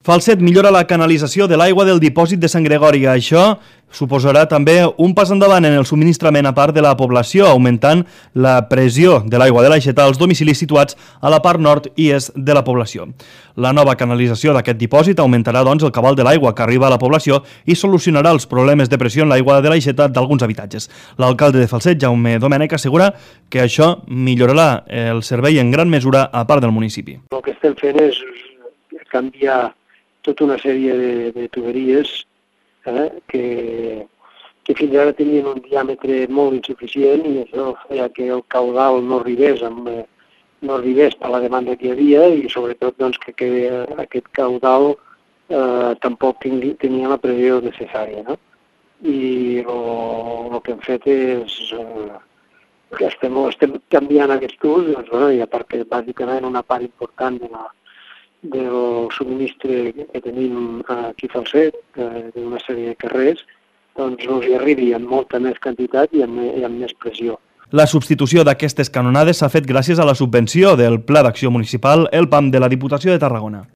Falset millora la canalització de l'aigua del dipòsit de Sant Gregori. Això suposarà també un pas endavant en el subministrament a part de la població, augmentant la pressió de l'aigua de l'Aixeta als domicilis situats a la part nord i est de la població. La nova canalització d'aquest dipòsit augmentarà, doncs, el cabal de l'aigua que arriba a la població i solucionarà els problemes de pressió en l'aigua de l'Aixeta d'alguns habitatges. L'alcalde de Falset, Jaume Domènech, assegura que això millorarà el servei en gran mesura a part del municipi. El que estem fent és canviar tota una sèrie de tuberies que fins ara tenien un diàmetre molt insuficient i això feia que el caudal no arribés per la demanda que hi havia i sobretot doncs, que aquest caudal tampoc tenia la pressió necessària. No? I el que hem fet és que estem canviant aquests tubs i a part que bàsicament una part important del subministre que tenim aquí a Falset, d'una sèrie de carrers, doncs no hi arribi amb molta més quantitat i amb més pressió. La substitució d'aquestes canonades s'ha fet gràcies a la subvenció del Pla d'Acció Municipal, el PAM, de la Diputació de Tarragona.